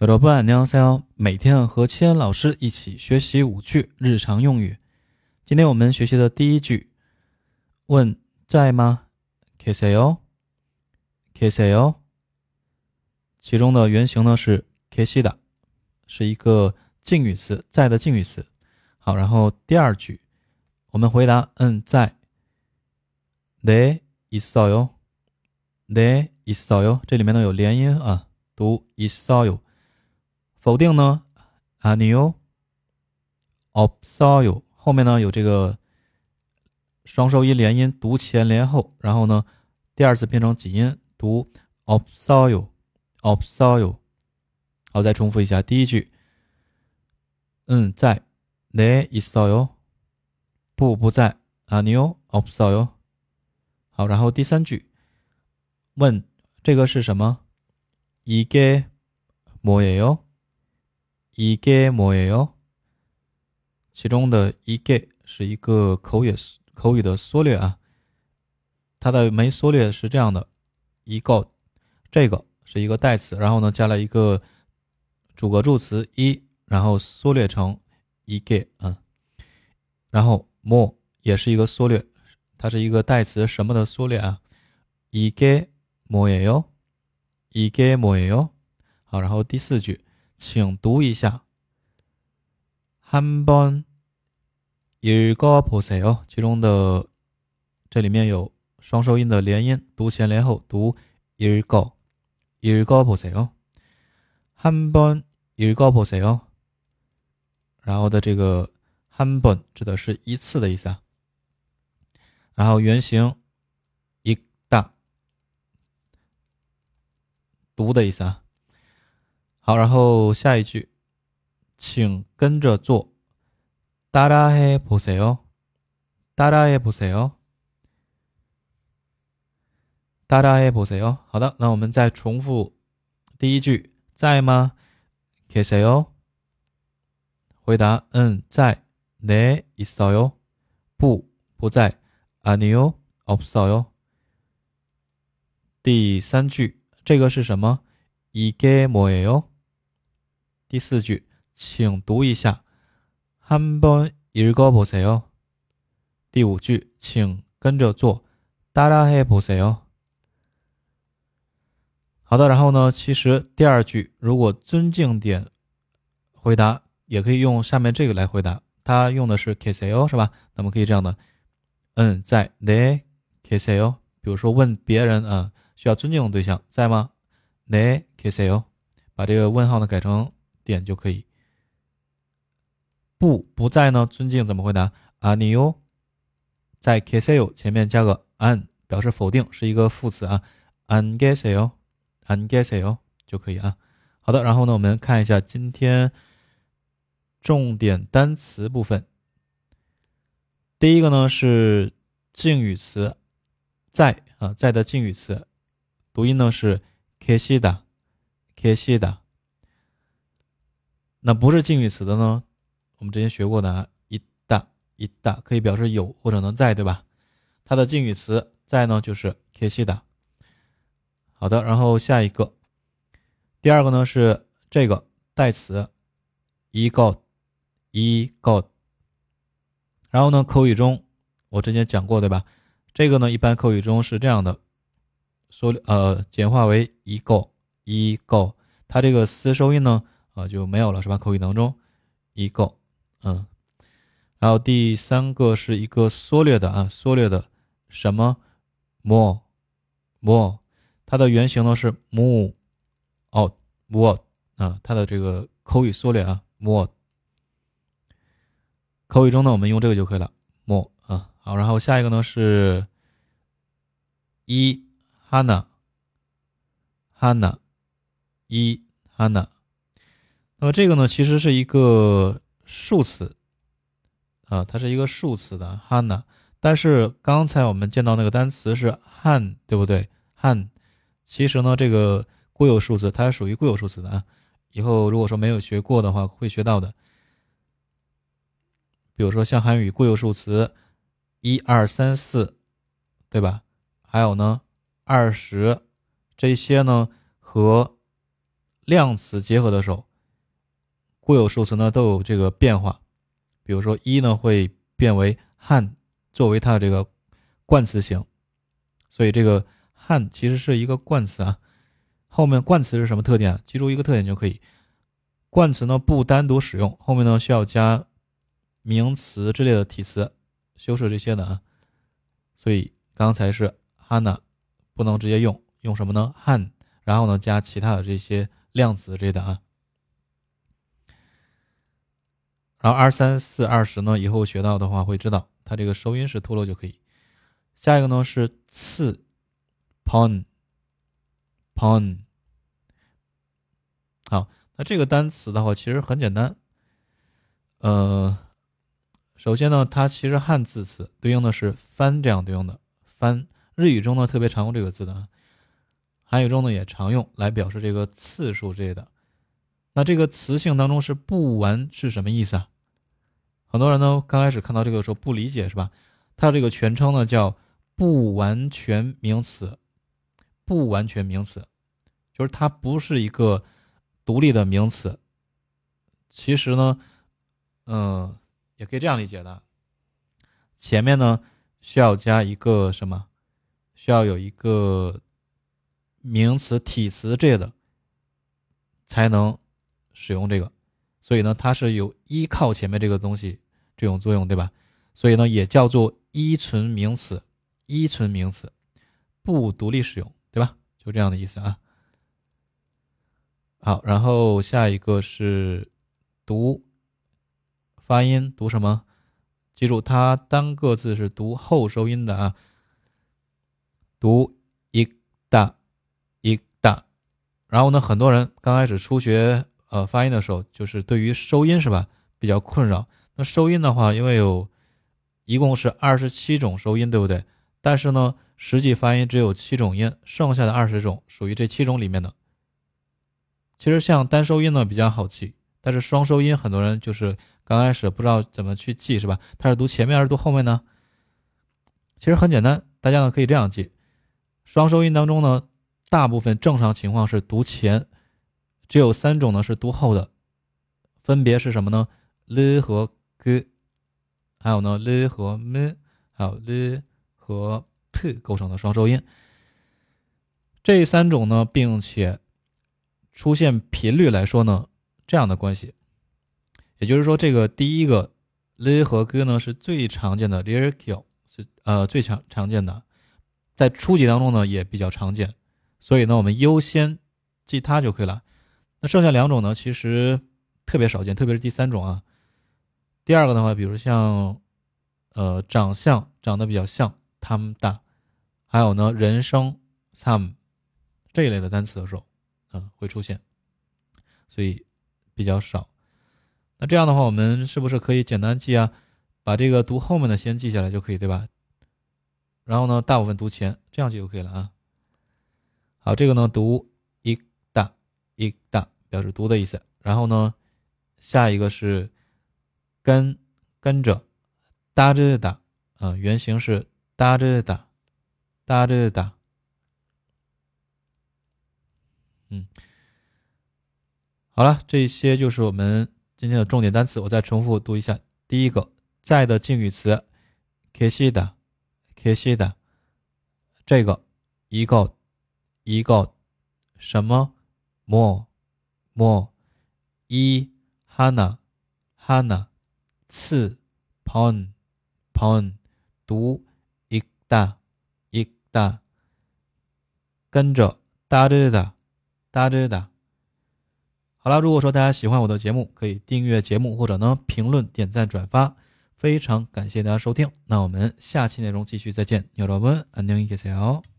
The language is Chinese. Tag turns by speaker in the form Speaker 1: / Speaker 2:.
Speaker 1: 여러분 안녕하세요。每天和七恩老师一起学习5句日常用语。今天我们学习的第一句，问在吗？ 계세요？ 계세요？ 其中的原型呢是 계시다， 是一个敬语词，在的敬语词。好，然后第二句，我们回答在。네 있어요。 네 있어요。 这里面呢有连音啊，读 있어요。否定呢 아니요 없어요， 后面呢有这个双收音连音，读前连后，然后呢第二次变成紧音，读 없어요 없어요。 好，再重复一下第一句，在。네 있어요。 不在。아니요 없어요。 好，然后第三句，问这个是什么？ 이게 뭐예요？ 이게 뭐예요？ 其中的 이게是一个口语的缩略啊，它的没缩略是这样的， 이거 这个是一个代词，然后呢加了一个主格助词一，然后缩略成 이게然后 뭐也是一个缩略，它是一个代词什么的缩略啊， 이게 뭐예요？ 이게 뭐예요？ 好，然后第四句，请读一下。한번 읽어보세요。其中的这里面有双收音的连音，读前连后，读읽어보세요。한번 읽어보세요。然后的这个한번指的是一次的意思啊。然后原型읽다读的意思啊。好，然后下一句，请跟着做。따라해보세요。따라해보세요。따라해보세요。好的，那我们再重复第一句，在吗？ 계세요。 回答在。네 있어요。 不在。아니요 없어요。 第三句，这个是什么？ 이게 뭐예요？ 第四句，请读一下。한번 읽어보세요。 第五句，请跟着做。따라해보세요。 好的，然后呢，其实第二句如果尊敬点回答，也可以用下面这个来回答，它用的是 계세요 是吧？那么可以这样的，在。네 계세요。 比如说问别人需要尊敬的对象，在吗？ 네 계세요。 把这个问号呢改成点就可以。不在呢，尊敬怎么回答？ 아니요。 在 계세요 前面加个 안， 表示否定，是一个副词啊。안 계세요， 안 계세요 就可以啊。好的，然后呢，我们看一下今天重点单词部分。第一个呢是敬语词在在的敬语词，读音呢是 계시다 계시다。 那不是敬语词的呢，我们之前学过的있다可以表示有或者能在，对吧？它的敬语词在呢就是 계시다。 好的，然后下一个，第二个呢是这个代词이것。 然后呢口语中我之前讲过，对吧？这个呢一般口语中是这样的，简化为이거。 它这个嘶收音呢就没有了，是吧？口语当中이거。然后第三个是一个缩略的什么뭐，它的原型呢是뭐它的这个口语缩略뭐。口语中呢我们用这个就可以了뭐好，然后下一个呢是하나。 那么这个呢其实是一个数词它是一个数词的하나，但是刚才我们见到那个单词是한，对不对？한其实呢这个固有数词它属于固有数词的以后如果说没有学过的话会学到的。比如说像韩语固有数词1、2、3、4，对吧？还有呢20，这些呢和量词结合的时候，固有数词呢都有这个变化。比如说一呢会变为汉作为它的这个冠词形，所以这个汉其实是一个冠词啊。后面冠词是什么特点？记住一个特点就可以。冠词呢不单独使用，后面呢需要加名词之类的体词修饰这些的啊。所以刚才是 Hana 不能直接用什么呢？汉，然后呢加其他的这些量词之类的啊。然后23、4、20呢，以后学到的话会知道，它这个收音是脱落就可以。下一个呢是次 ，pon。好，那这个单词的话其实很简单。首先呢，它其实汉字词对应的是番这样对应的番，日语中呢特别常用这个字的，韩语中呢也常用来表示这个次数之类的。那这个词性当中是不完是什么意思啊？很多人呢刚开始看到这个时候不理解是吧？它这个全称呢叫不完全名词，不完全名词就是它不是一个独立的名词。其实呢也可以这样理解的，前面呢需要加一个什么？需要有一个名词体词之类的才能使用这个，所以呢它是有依靠前面这个东西这种作用，对吧？所以呢也叫做依存名词，依存名词不独立使用，对吧？就这样的意思啊。好，然后下一个是读发音，读什么？记住它单个字是读后收音的啊，读一大一大。然后呢很多人刚开始初学发音的时候，就是对于收音是吧比较困扰。那收音的话，因为一共是27种收音，对不对？但是呢实际发音只有7种音，剩下的20种属于这7种里面的。其实像单收音呢比较好记，但是双收音很多人就是刚开始不知道怎么去记是吧？它是读前面还是读后面呢？其实很简单，大家呢可以这样记。双收音当中呢，大部分正常情况是读前，只有3种呢是读后的，分别是什么呢？l 和 g， 还有呢 l 和 m， 还有 l 和 p 构成的双收音。这3种呢，并且出现频率来说呢，这样的关系，也就是说，这个第一个 l 和 g 呢是最常见的 l 是最常见的，在初级当中呢也比较常见，所以呢我们优先记它就可以了。那剩下2种呢，其实特别少见，特别是第3种啊。第二个的话，比如像长相长得比较像他们大，还有呢人声 some 这一类的单词的时候会出现，所以比较少。那这样的话我们是不是可以简单记啊？把这个读后面的先记下来就可以，对吧？然后呢大部分读前，这样记就可以了啊。好，这个呢读一大一大表示读的意思。然后呢下一个是跟着搭着打原型是搭着打搭着打。好了，这些就是我们今天的重点单词，我再重复读一下。第一个，在的敬语词 계시다 계시다， 这个一个什么뭐一하나次번读읽다跟着따르다好了，如果说大家喜欢我的节目，可以订阅节目或者呢评论、点赞、转发，非常感谢大家收听。那我们下期内容继续再见，여러분 안녕히 계세요。